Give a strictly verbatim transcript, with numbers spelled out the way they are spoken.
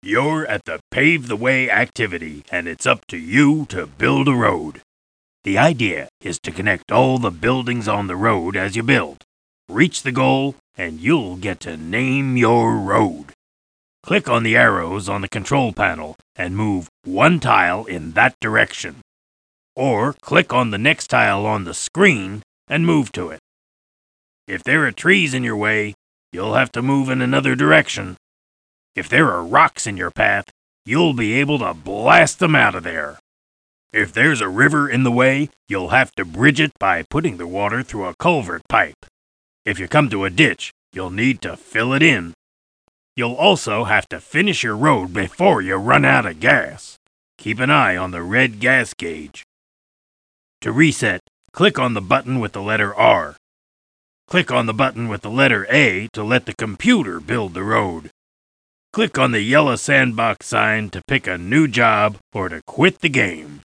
You're at the Pave the Way activity, and it's up to you to build a road. The idea is to connect all the buildings on the road as you build. Reach the goal, and you'll get to name your road. Click on the arrows on the control panel and move one tile in that direction. Or click on the next tile on the screen and move to it. If there are trees in your way, you'll have to move in another direction. If there are rocks in your path, you'll be able to blast them out of there. If there's a river in the way, you'll have to bridge it by putting the water through a culvert pipe. If you come to a ditch, you'll need to fill it in. You'll also have to finish your road before you run out of gas. Keep an eye on the red gas gauge. To reset, click on the button with the letter R. Click on the button with the letter A to let the computer build the road. Click on the yellow sandbox sign to pick a new job or to quit the game.